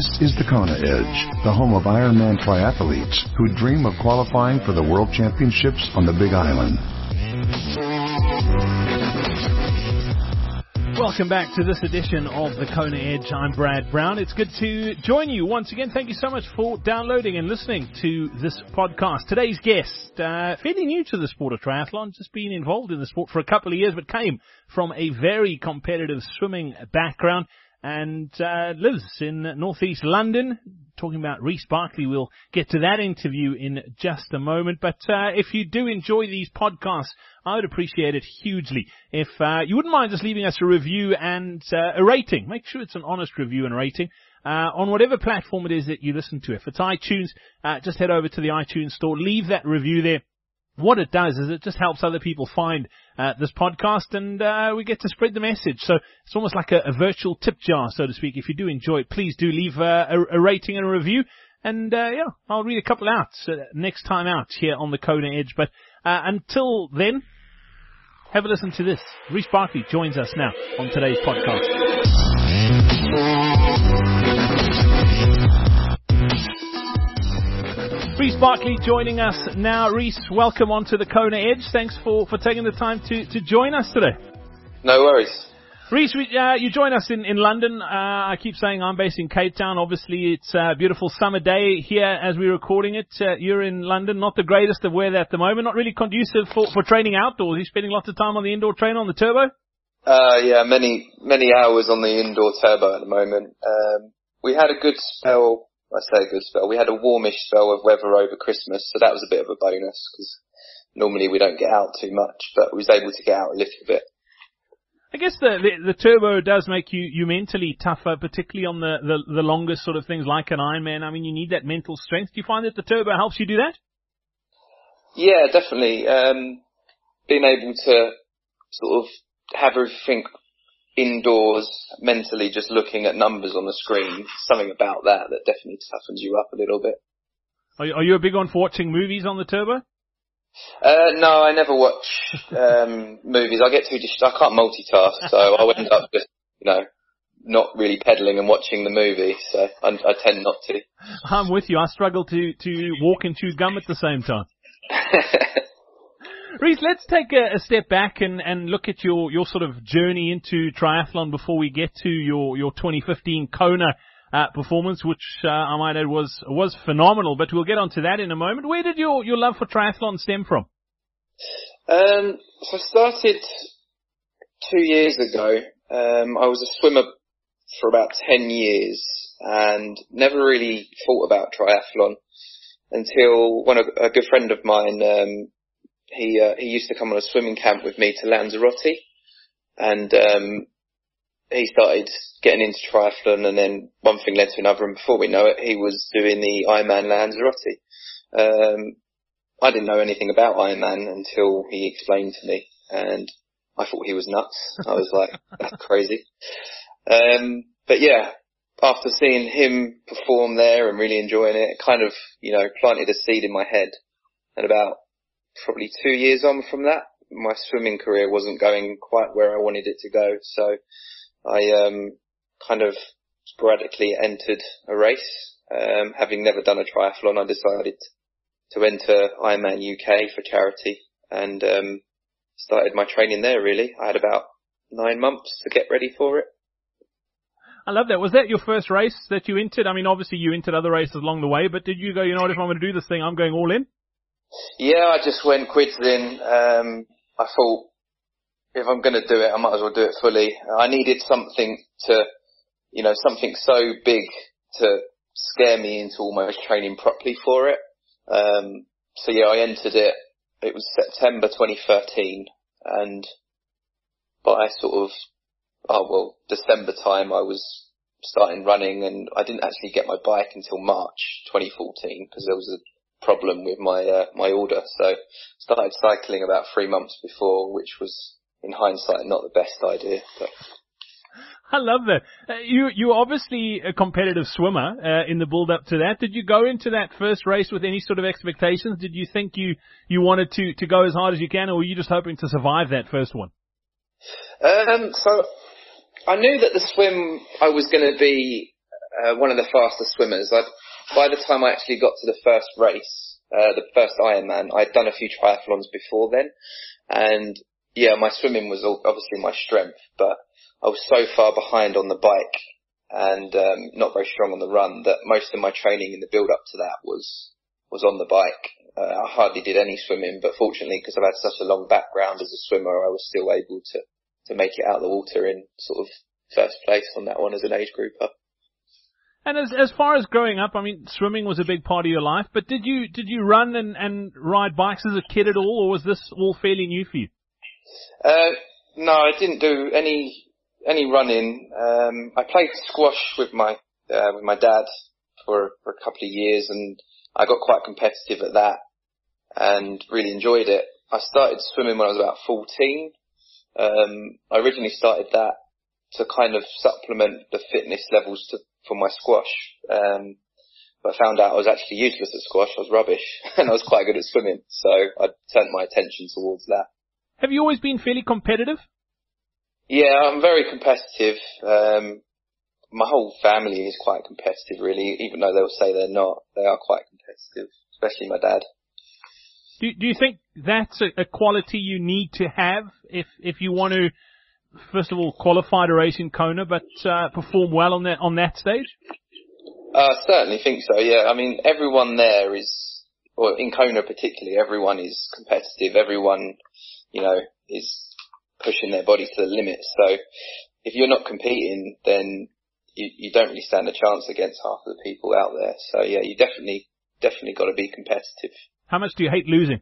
This is the Kona Edge, the home of Ironman triathletes who dream of qualifying for the World Championships on the Big Island. Welcome back to this edition of the Kona Edge. I'm Brad Brown. It's good to join you once again. Thank you so much for downloading and listening to this podcast. Today's guest, fairly new to the sport of triathlon, just been involved in the sport for a couple of years, but came from a very competitive swimming background and lives in northeast London. Talking about Rhys Barclay. We'll get to that interview in just a moment. But if you do enjoy these podcasts, I would appreciate it hugely if you wouldn't mind just leaving us a review and a rating. Make sure it's an honest review and rating on whatever platform it is that you listen to. If it's iTunes, just head over to the iTunes store, leave that review there. What it does is it just helps other people find this podcast, and we get to spread the message. So it's almost like a virtual tip jar, so to speak. If you do enjoy it, please do leave a rating and a review. And I'll read a couple out next time out here on the Kona Edge. But until then, have a listen to this. Rhys Barclay joins us now on today's podcast. Rhys Barclay joining us now. Rhys, welcome onto the Kona Edge. Thanks for taking the time to join us today. No worries. Rhys, you join us in London. I keep saying I'm based in Cape Town. Obviously, it's a beautiful summer day here as we're recording it. You're in London. Not the greatest of weather at the moment. Not really conducive for training outdoors. You're spending lots of time on the indoor trainer on the turbo? Yeah, many hours on the indoor turbo at the moment. We had a good spell. I say a good spell. We had a warmish spell of weather over Christmas, so that was a bit of a bonus because normally we don't get out too much, but we was able to get out a little bit. I guess the turbo does make you mentally tougher, particularly on the longest sort of things like an Ironman. I mean, you need that mental strength. Do you find that the turbo helps you do that? Yeah, definitely. Being able to sort of have everything indoors mentally, just looking at numbers on the screen, something about that definitely toughens you up a little bit. Are you a big one for watching movies on the turbo? No, I never watch movies. I get I can't multitask, so I end up just, not really pedaling and watching the movie, so I tend not to. I'm with you. I struggle to walk and chew gum at the same time. Rhys, let's take a step back and look at your sort of journey into triathlon before we get to your 2015 Kona performance, which I might add was phenomenal, but we'll get onto that in a moment. Where did your love for triathlon stem from? So I started 2 years ago. I was a swimmer for about 10 years and never really thought about triathlon until a good friend of mine, he used to come on a swimming camp with me to Lanzarote, and he started getting into triathlon, and then one thing led to another, and before we know it, he was doing the Ironman Lanzarote. I didn't know anything about Ironman until he explained to me, and I thought he was nuts. I was like, that's crazy. But yeah, after seeing him perform there and really enjoying it, it kind of, planted a seed in my head. And about probably 2 years on from that, my swimming career wasn't going quite where I wanted it to go. So I kind of sporadically entered a race. Having never done a triathlon, I decided to enter Ironman UK for charity and started my training there, really. I had about 9 months to get ready for it. I love that. Was that your first race that you entered? I mean, obviously you entered other races along the way, but did you go, if I'm going to do this thing, I'm going all in? Yeah, I just went quids in. I thought, if I'm going to do it, I might as well do it fully. I needed something something so big to scare me into almost training properly for it. So yeah, I entered it. It was September 2013, and by December time, I was starting running, and I didn't actually get my bike until March 2014 because there was a problem with my order. So started cycling about 3 months before, which was in hindsight not the best idea. But I love that. You're obviously a competitive swimmer in the build up to that. Did you go into that first race with any sort of expectations? Did you think you wanted to go as hard as you can, or were you just hoping to survive that first one? So I knew that the swim I was going to be one of the fastest swimmers. By the time I actually got to the first race, the first Ironman, I'd done a few triathlons before then, and yeah, my swimming was obviously my strength, but I was so far behind on the bike and not very strong on the run that most of my training in the build up to that was on the bike. I hardly did any swimming, but fortunately, because I've had such a long background as a swimmer, I was still able to make it out of the water in sort of first place on that one as an age grouper. And as far as growing up, I mean, swimming was a big part of your life, but did you run and ride bikes as a kid at all, or was this all fairly new for you? No, I didn't do any running. I played squash with my dad for a couple of years, and I got quite competitive at that and really enjoyed it. I started swimming when I was about 14. I originally started that to kind of supplement the fitness levels for my squash. But I found out I was actually useless at squash. I was rubbish and I was quite good at swimming. So I turned my attention towards that. Have you always been fairly competitive? Yeah, I'm very competitive. My whole family is quite competitive, really, even though they'll say they're not. They are quite competitive, especially my dad. Do you think that's a quality you need to have if you want to, first of all, qualify to race in Kona, but perform well on that stage? I certainly think so, yeah. I mean, everyone there is, or in Kona particularly, everyone is competitive. Everyone, is pushing their body to the limit. So if you're not competing, then you don't really stand a chance against half of the people out there. So yeah, you definitely got to be competitive. How much do you hate losing?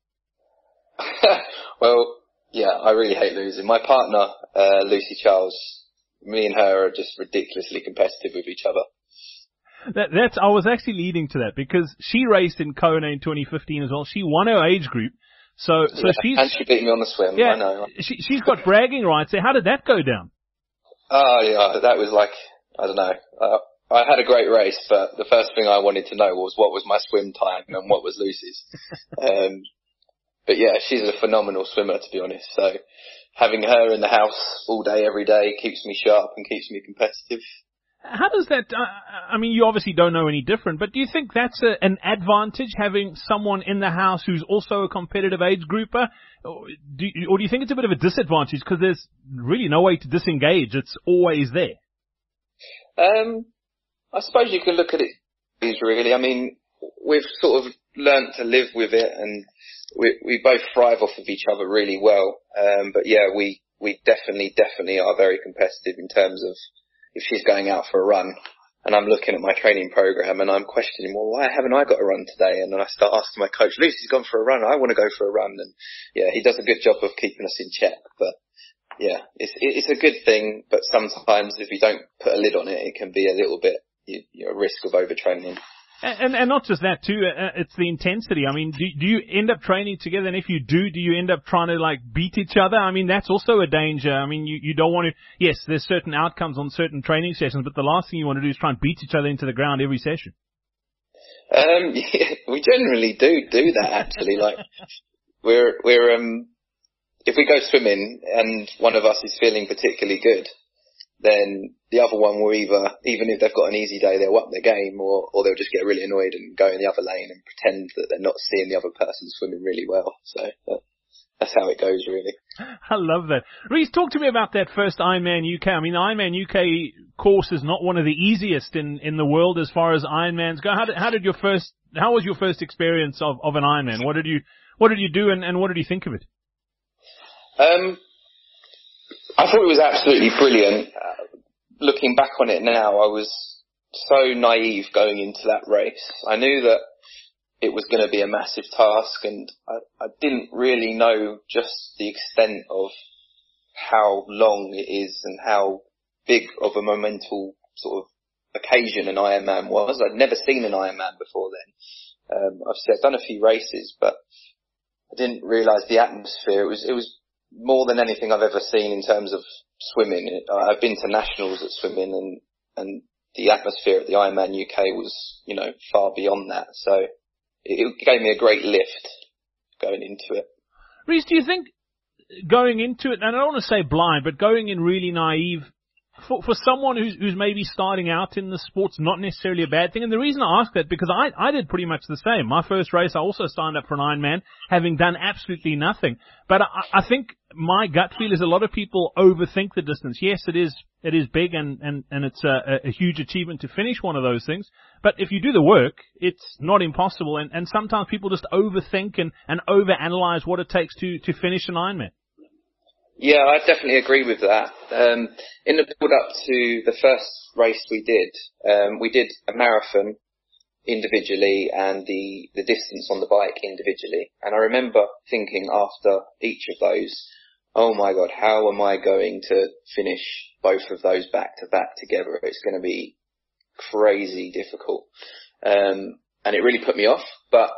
Well, yeah, I really hate losing. My partner, Lucy Charles, me and her are just ridiculously competitive with each other. I was actually leading to that because she raced in Kona in 2015 as well. She won her age group. So she's... And she beat me on the swim, yeah, I know. She's got bragging rights there. How did that go down? Oh, yeah, that was like, I don't know. I had a great race, but the first thing I wanted to know was what was my swim time and what was Lucy's. But yeah, she's a phenomenal swimmer, to be honest. So having her in the house all day, every day keeps me sharp and keeps me competitive. How does that, I mean, you obviously don't know any different, but do you think that's an advantage, having someone in the house who's also a competitive age grouper? Or do you think it's a bit of a disadvantage because there's really no way to disengage? It's always there. I suppose you can look at it really. I mean, we've sort of learnt to live with it, and we both thrive off of each other really well. But yeah, we definitely are very competitive in terms of if she's going out for a run and I'm looking at my training program and I'm questioning, well, why haven't I got a run today? And then I start asking my coach, Lucy's gone for a run. I want to go for a run. And yeah, he does a good job of keeping us in check. But yeah, it's a good thing. But sometimes if you don't put a lid on it, it can be a little bit, you're at risk of overtraining. And not just that too, it's the intensity. I mean, do you end up training together? And if you do you end up trying to like beat each other? I mean, that's also a danger. I mean, you don't want to, yes, there's certain outcomes on certain training sessions, but the last thing you want to do is try and beat each other into the ground every session. Yeah, we generally do that actually. Like we're if we go swimming and one of us is feeling particularly good, then the other one will either, even if they've got an easy day, they'll up their game, or they'll just get really annoyed and go in the other lane and pretend that they're not seeing the other person swimming really well. So that's how it goes, really. I love that. Reece, talk to me about that first Ironman UK. I mean, the Ironman UK course is not one of the easiest in the world as far as Ironmans go. How was your first experience of an Ironman? What did you do and what did you think of it? I thought it was absolutely brilliant. Looking back on it now, I was so naive going into that race. I knew that it was going to be a massive task, and I didn't really know just the extent of how long it is and how big of a monumental sort of occasion an Ironman was. I'd never seen an Ironman before then. I've done a few races, but I didn't realise the atmosphere. It was more than anything I've ever seen in terms of swimming. I've been to nationals at swimming, and the atmosphere at the Ironman UK was, far beyond that. So it gave me a great lift going into it. Reece, do you think going into it, and I don't want to say blind, but going in really naive, for someone who's maybe starting out in the sport's not necessarily a bad thing. And the reason I ask that, because I did pretty much the same. My first race, I also signed up for an Ironman, having done absolutely nothing. But I think my gut feel is a lot of people overthink the distance. Yes, it is big and it's a huge achievement to finish one of those things. But if you do the work, it's not impossible. And sometimes people just overthink and overanalyze what it takes to finish an Ironman. Yeah, I definitely agree with that. In the build up to the first race we did a marathon individually and the distance on the bike individually. And I remember thinking after each of those, oh my God, how am I going to finish both of those back to back together? It's going to be crazy difficult. And it really put me off. But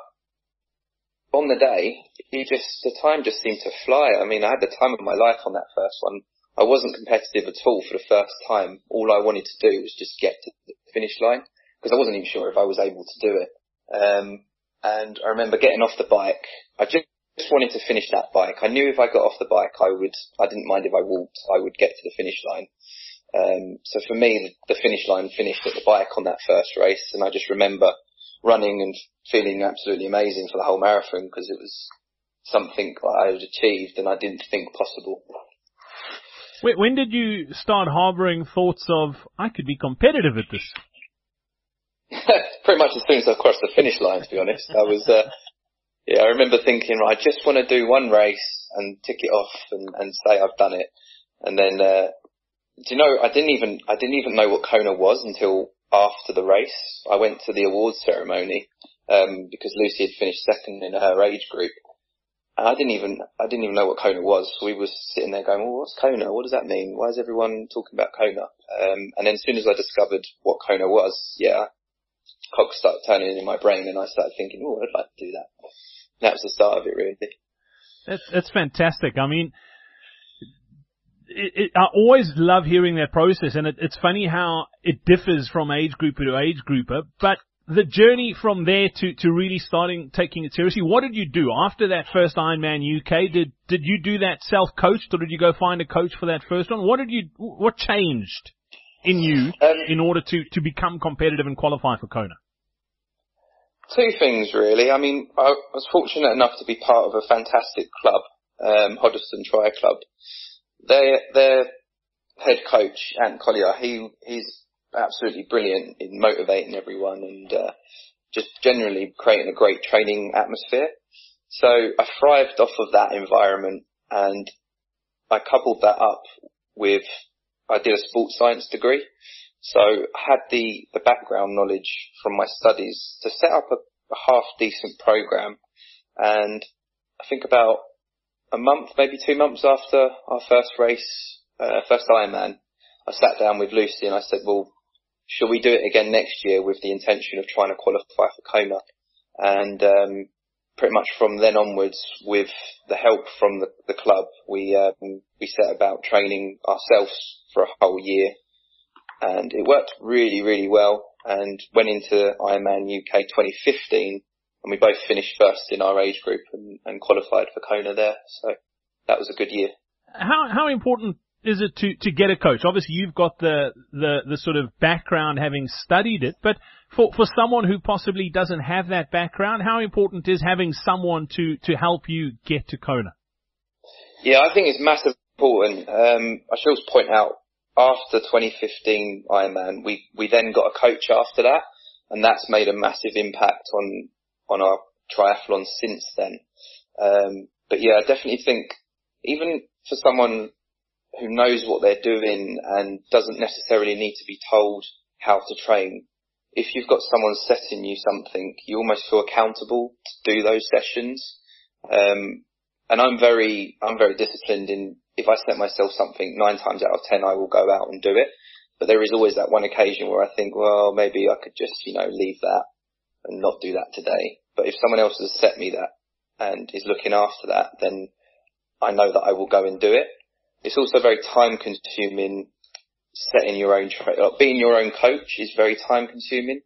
on the day, the time just seemed to fly. I mean, I had the time of my life on that first one. I wasn't competitive at all for the first time. All I wanted to do was just get to the finish line, because I wasn't even sure if I was able to do it. And I remember getting off the bike. I just wanted to finish that bike. I knew if I got off the bike, I didn't mind if I walked, I would get to the finish line. So for me, the finish line finished at the bike on that first race, and I just remember running and feeling absolutely amazing for the whole marathon, because it was something I had achieved and I didn't think possible. When did you start harboring thoughts of, I could be competitive at this? Pretty much as soon as I crossed the finish line, to be honest. I remember thinking, I just want to do one race and tick it off and say I've done it. And then, do you know, I didn't even know what Kona was until after the race. I went to the awards ceremony, because Lucy had finished second in her age group. And I didn't even know what Kona was. So we were sitting there going, well, what's Kona? What does that mean? Why is everyone talking about Kona? And then as soon as I discovered what Kona was, cogs started turning in my brain, and I started thinking, oh, I'd like to do that. And that was the start of it, really. That's fantastic. I mean, I always love hearing that process, and it's funny how it differs from age grouper to age grouper, but the journey from there to really taking it seriously, what did you do after that first Ironman UK? Did you do that self-coached, or did you go find a coach for that first one? What changed in you in order to become competitive and qualify for Kona? Two things, really. I mean, I was fortunate enough to be part of a fantastic club, Hoddesdon Tri Club. Their head coach, Ant Collier, he's absolutely brilliant in motivating everyone and just generally creating a great training atmosphere. So I thrived off of that environment, and I coupled that up with, I did a sports science degree. So I had the background knowledge from my studies to set up a half decent program. And I think about a month, maybe 2 months after our first race, first Ironman, I sat down with Lucy and I said, well, shall we do it again next year with the intention of trying to qualify for Kona? And pretty much from then onwards, with the help from the club, we set about training ourselves for a whole year. And it worked really, really well, and went into Ironman UK 2015, and we both finished first in our age group and qualified for Kona there. So that was a good year. How important is it to get a coach? Obviously, you've got the sort of background having studied it, but for someone who possibly doesn't have that background, how important is having someone to help you get to Kona? Yeah, I think it's massively important. I should also point out, after 2015 Ironman, we then got a coach after that, and that's made a massive impact on our triathlon since then. But yeah, I definitely think even for someone who knows what they're doing and doesn't necessarily need to be told how to train, if you've got someone setting you something, you almost feel accountable to do those sessions. And I'm very disciplined in, if I set myself something, 9 times out of 10, I will go out and do it. But there is always that one occasion where I think, well, maybe I could just, leave that and not do that today. But if someone else has set me that and is looking after that, then I know that I will go and do it. It's also very time consuming, setting your own being your own coach is very time consuming.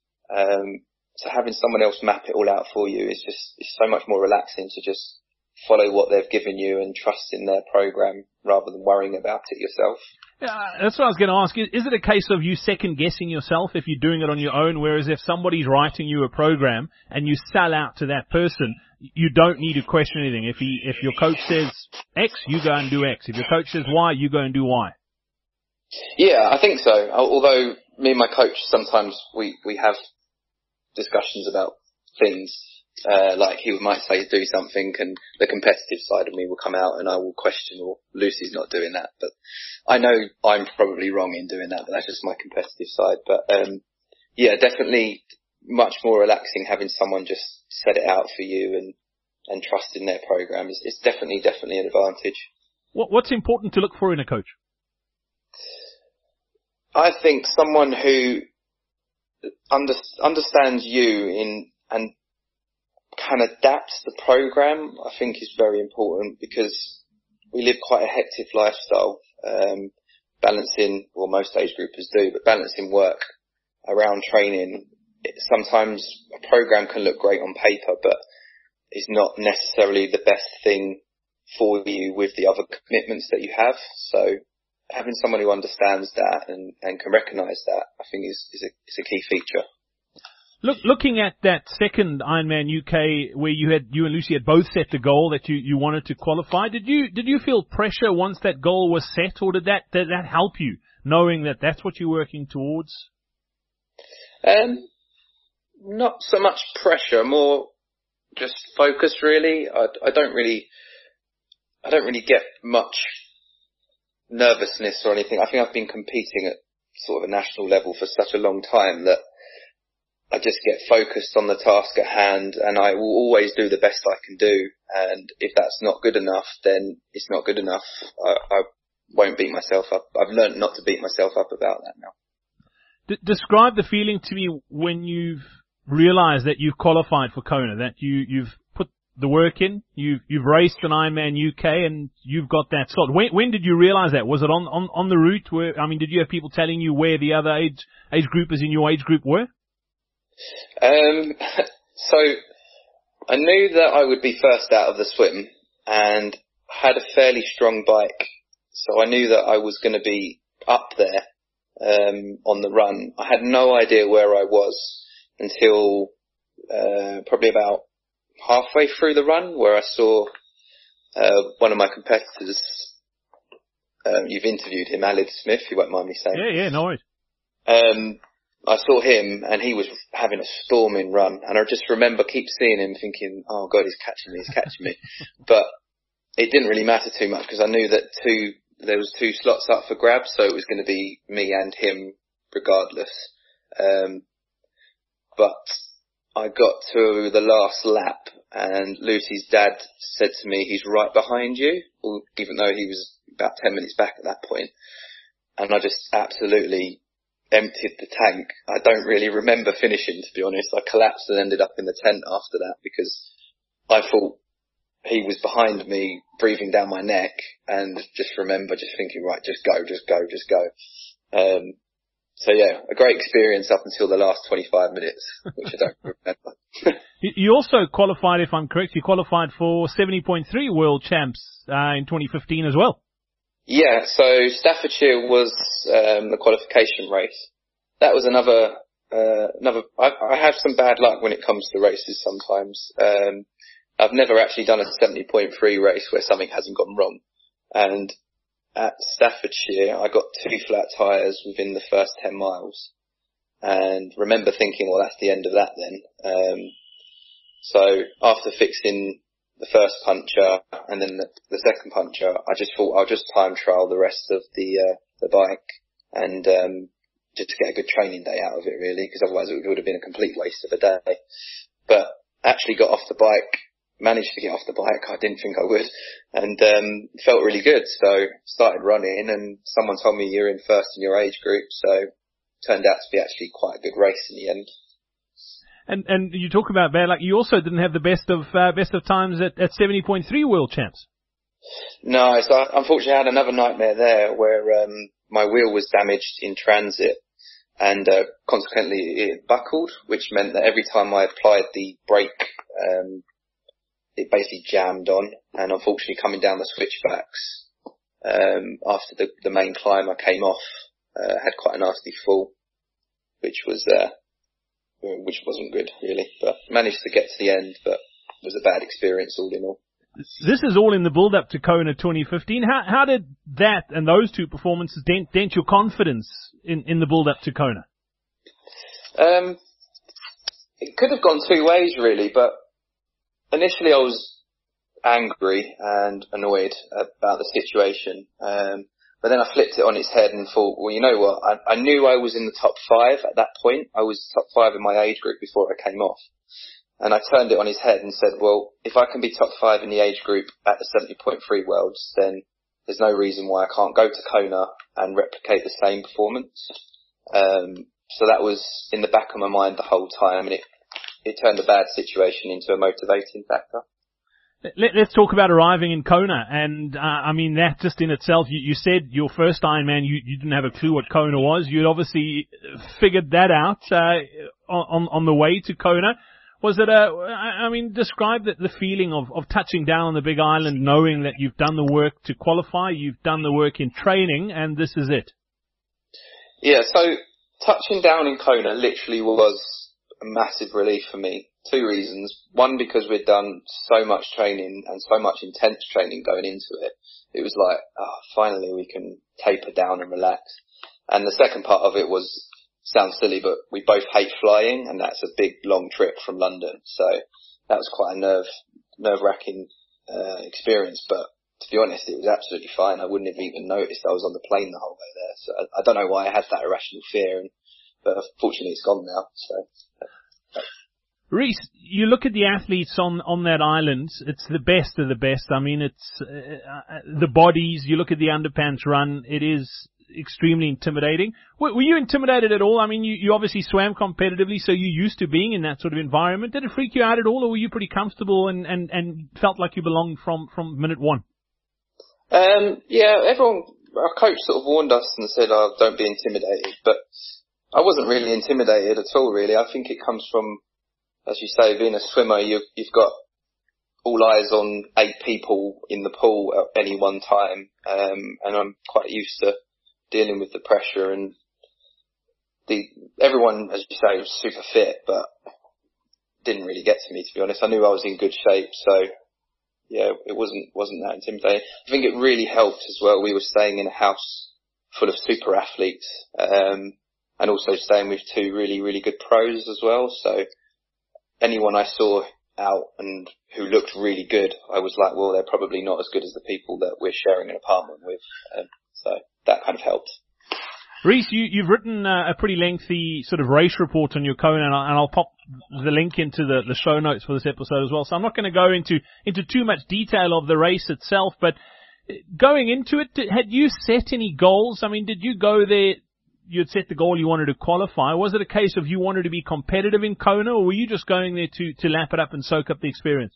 So having someone else map it all out for you is it's so much more relaxing to just follow what they've given you and trust in their program rather than worrying about it yourself. That's what I was going to ask. Is it a case of you second guessing yourself if you're doing it on your own, whereas if somebody's writing you a program and you sell out to that person, you don't need to question anything. If your coach says X, you go and do X. If your coach says Y, you go and do Y. Yeah, I think so. Although me and my coach, sometimes we have discussions about things. Like he might say do something and the competitive side of me will come out and I will question, or Lucy's not doing that. But I know I'm probably wrong in doing that, but that's just my competitive side. But yeah, definitely much more relaxing having someone just set it out for you and trust in their program. It's definitely an advantage. What's important to look for in a coach? I think someone who understands you and can adapt the program, I think is very important, because we live quite a hectic lifestyle, balancing, well, most age groupers do, but balancing work around training. Sometimes a program can look great on paper, but it's not necessarily the best thing for you with the other commitments that you have. So having someone who understands that and can recognise that, I think is a key feature. Looking at that second Ironman UK, where you and Lucy had both set the goal that you wanted to qualify, did you feel pressure once that goal was set, or did that help you, knowing that that's what you're working towards? Not so much pressure, more just focus, really. I don't really get much nervousness or anything. I think I've been competing at sort of a national level for such a long time that I just get focused on the task at hand, and I will always do the best I can do. And if that's not good enough, then it's not good enough. I won't beat myself up. I've learned not to beat myself up about that now. Describe the feeling to me when you've realised that you've qualified for Kona, that you've put the work in, you've raced an Ironman UK, and you've got that slot. When did you realise that? Was it on the route? Did you have people telling you where the other age groupers in your age group were? So I knew that I would be first out of the swim and had a fairly strong bike. So I knew that I was going to be up there, on the run. I had no idea where I was until, probably about halfway through the run, where I saw, one of my competitors. You've interviewed him, Alid Smith, you won't mind me saying. Yeah, no worries. I saw him and he was having a storming run, and I just remember keep seeing him thinking, oh God, he's catching me. But it didn't really matter too much because I knew that there was two slots up for grabs, so it was going to be me and him regardless. But I got to the last lap and Lucy's dad said to me, he's right behind you, even though he was about 10 minutes back at that point. And I just absolutely emptied the tank. I don't really remember finishing, to be honest. I collapsed and ended up in the tent after that because I thought he was behind me, breathing down my neck, and just remember just thinking, right, just go. So yeah, a great experience up until the last 25 minutes, which I don't remember. You also qualified, if I'm correct, you qualified for 70.3 World Champs in 2015 as well. Yeah, so Staffordshire was the qualification race. That was another. I have some bad luck when it comes to races sometimes. I've never actually done a 70.3 race where something hasn't gone wrong. And at Staffordshire, I got 2 flat tyres within the first 10 miles. And remember thinking, well, that's the end of that then. So after fixing the first puncture and then the second puncture, I just thought I'll just time trial the rest of the bike and just to get a good training day out of it, really, because otherwise it would have been a complete waste of a day. But actually got off the bike, managed to get off the bike. I didn't think I would, and felt really good. So started running, and someone told me you're in first in your age group, so turned out to be actually quite a good race in the end. And you talk about bad luck. You also didn't have the best of times at 70.3 World Champs. No, so unfortunately I had another nightmare there where my wheel was damaged in transit, and consequently it buckled, which meant that every time I applied the brake, it basically jammed on. And unfortunately, coming down the switchbacks, After the main climb, I came off, had quite a nasty fall, which wasn't good really, but managed to get to the end, but it was a bad experience all in all. This is all in the build-up to Kona 2015. How did that and those two performances dent your confidence in the build-up to Kona? It could have gone two ways really, but initially I was angry and annoyed about the situation. But then I flipped it on its head and thought, well, you know what? I knew I was in the top 5 at that point. I was top 5 in my age group before I came off. And I turned it on his head and said, well, if I can be top 5 in the age group at the 70.3 Worlds, then there's no reason why I can't go to Kona and replicate the same performance. So that was in the back of my mind the whole time, and it turned a bad situation into a motivating factor. Let's talk about arriving in Kona, and that just in itself, you said your first Ironman, you didn't have a clue what Kona was. You'd obviously figured that out on the way to Kona. Was it describe the feeling of touching down on the big island, knowing that you've done the work to qualify, you've done the work in training, and this is it? Yeah, so touching down in Kona literally was a massive relief for me. 2 reasons. One, because we'd done so much training and so much intense training going into it. It was like, finally we can taper down and relax. And the second part of it was, sounds silly, but we both hate flying, and that's a big long trip from London. So that was quite a nerve-wracking experience. But to be honest, it was absolutely fine. I wouldn't have even noticed I was on the plane the whole way there. So I don't know why I had that irrational fear, but fortunately it's gone now. So. Reece, you look at the athletes on that island, it's the best of the best. I mean, it's the bodies, you look at the underpants run, it is extremely intimidating. Were you intimidated at all? I mean, you obviously swam competitively, so you're used to being in that sort of environment. Did it freak you out at all, or were you pretty comfortable and felt like you belonged from minute one? Yeah, our coach sort of warned us and said, don't be intimidated, but I wasn't really intimidated at all, really. I think it comes from, as you say, being a swimmer, you've got all eyes on 8 people in the pool at any one time, and I'm quite used to dealing with the pressure, and everyone, as you say, was super fit, but didn't really get to me, to be honest. I knew I was in good shape, so yeah, it wasn't that intimidating. I think it really helped as well. We were staying in a house full of super athletes, and also staying with 2 really, really good pros as well, so anyone I saw out and who looked really good, I was like, well, they're probably not as good as the people that we're sharing an apartment with. So that kind of helped. Reece, you've written a pretty lengthy sort of race report on your Kona, and I'll pop the link into the show notes for this episode as well. So I'm not going to go into too much detail of the race itself, but going into it, had you set any goals? I mean, did you go there, you'd set the goal you wanted to qualify? Was it a case of you wanted to be competitive in Kona, or were you just going there to lap it up and soak up the experience?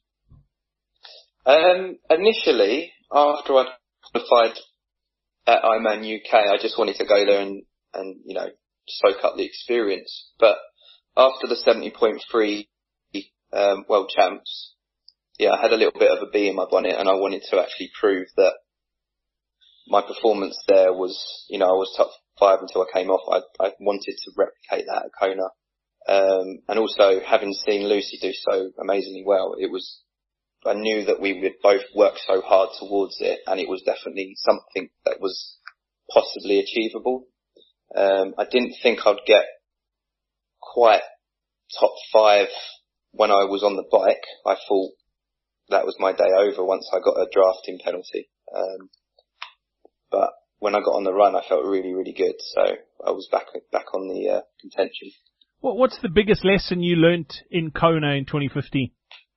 Initially, after I qualified at Ironman UK, I just wanted to go there and soak up the experience. But after the 70.3 World Champs, I had a little bit of a bee in my bonnet, and I wanted to actually prove that my performance there was, I was top 5 until I came off. I wanted to replicate that at Kona. And also, having seen Lucy do so amazingly well, I knew that we would both work so hard towards it, and it was definitely something that was possibly achievable. I didn't think I'd get quite top 5 when I was on the bike. I thought that was my day over once I got a drafting penalty. But when I got on the run, I felt really, really good. So I was back on the contention. What's the biggest lesson you learnt in Kona in 2015?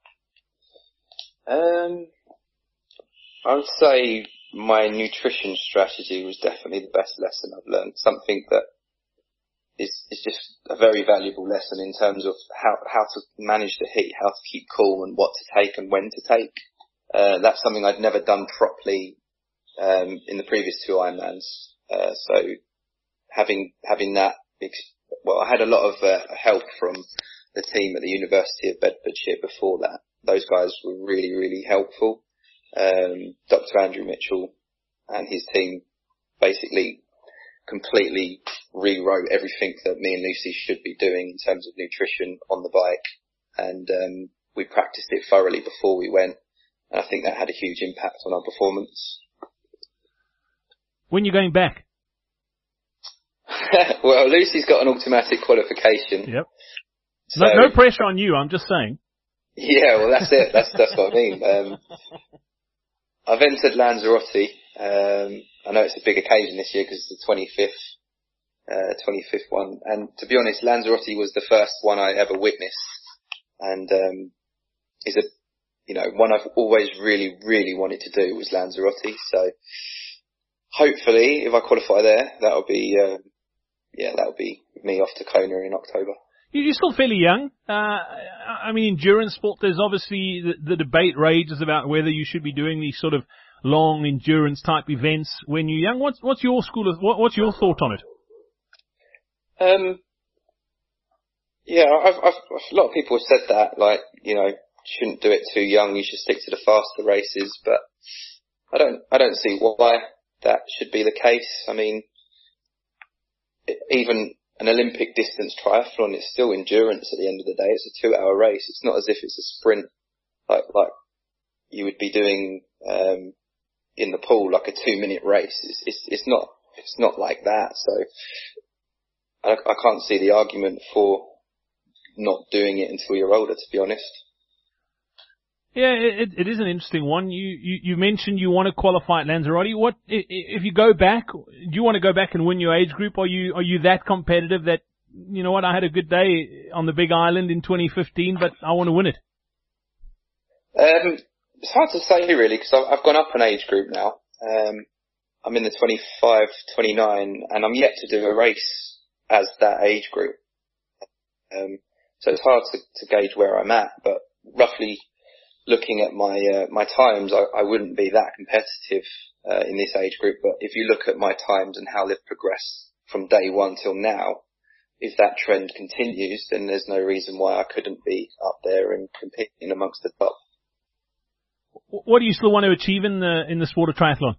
I would say my nutrition strategy was definitely the best lesson I've learned. Something that is just a very valuable lesson in terms of how to manage the heat, how to keep cool, and what to take and when to take. That's something I'd never done properly in the previous 2 Ironmans. So having that, I had a lot of help from the team at the University of Bedfordshire before that. Those guys were really, really helpful. Dr. Andrew Mitchell and his team basically completely rewrote everything that me and Lucy should be doing in terms of nutrition on the bike. And we practiced it thoroughly before we went. And I think that had a huge impact on our performance. When you're going back? Well, Lucy's got an automatic qualification. Yep. So, no pressure on you, I'm just saying. Yeah, well, that's it. That's what I mean. I've entered Lanzarote. I know it's a big occasion this year because it's the 25th one. And to be honest, Lanzarote was the first one I ever witnessed, and is a, one I've always really, really wanted to do was Lanzarote. So hopefully, if I qualify there, that'll be me off to Kona in October. You're still fairly young. Endurance sport, there's obviously the debate rages about whether you should be doing these sort of long endurance type events when you're young. What's your what's your thought on it? A lot of people have said that, you shouldn't do it too young, you should stick to the faster races, but I don't see why that should be the case. I mean, even an Olympic distance triathlon is still endurance at the end of the day. It's a 2-hour race. It's not as if it's a sprint like you would be doing in the pool, like a 2-minute race. It's not like that. So I can't see the argument for not doing it until you're older, to be honest. Yeah, it is an interesting one. You mentioned you want to qualify at Lanzarote. What if you go back? Do you want to go back and win your age group? Are you that competitive that, you know what, I had a good day on the Big Island in 2015, but I want to win it? It's hard to say really, because I've gone up an age group now. I'm in the 25, 29, and I'm yet to do a race as that age group. So it's hard to gauge where I'm at, but roughly looking at my times, I wouldn't be that competitive in this age group. But if you look at my times and how they've progressed from day one till now, if that trend continues, then there's no reason why I couldn't be up there and competing amongst the top. What do you still want to achieve in the sport of triathlon?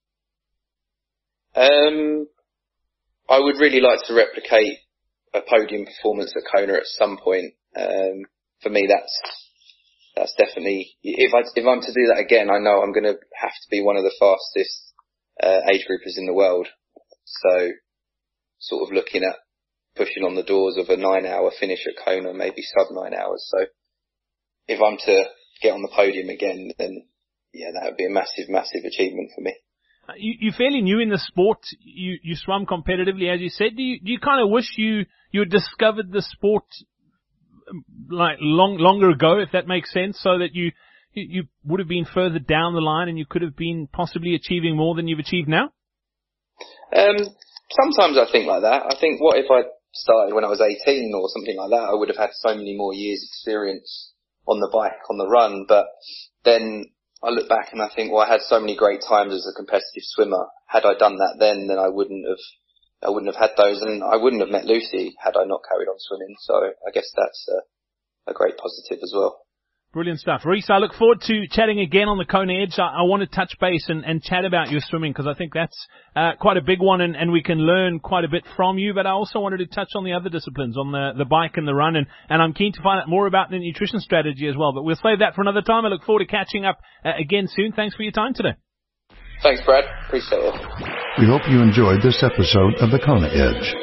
I would really like to replicate a podium performance at Kona at some point. For me, that's definitely, if I'm to do that again, I know I'm going to have to be one of the fastest age groupers in the world. So sort of looking at pushing on the doors of a 9-hour finish at Kona, maybe sub 9 hours. So if I'm to get on the podium again, then yeah, that would be a massive, massive achievement for me. You're fairly new in the sport. You swum competitively, as you said. Do you kind of wish you had discovered the sport like longer ago, if that makes sense, so that you would have been further down the line and you could have been possibly achieving more than you've achieved now? Sometimes I think like that. I think, what if I started when I was 18 or something like that? I would have had so many more years experience on the bike, on the run. But then I look back and I think, well, I had so many great times as a competitive swimmer. Had I done that then I wouldn't have had those, and I wouldn't have met Lucy had I not carried on swimming. So I guess that's a great positive as well. Brilliant stuff. Reece, I look forward to chatting again on the Kona Edge. I want to touch base and chat about your swimming, because I think that's quite a big one, and we can learn quite a bit from you. But I also wanted to touch on the other disciplines, on the bike and the run, and I'm keen to find out more about the nutrition strategy as well. But we'll save that for another time. I look forward to catching up again soon. Thanks for your time today. Thanks, Brad. Appreciate it. We hope you enjoyed this episode of the Kona Edge.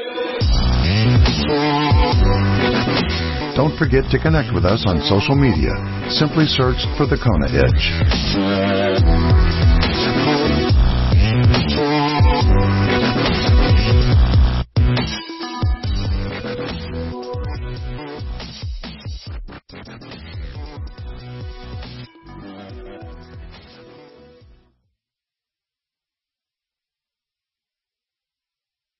Don't forget to connect with us on social media. Simply search for the Kona Edge.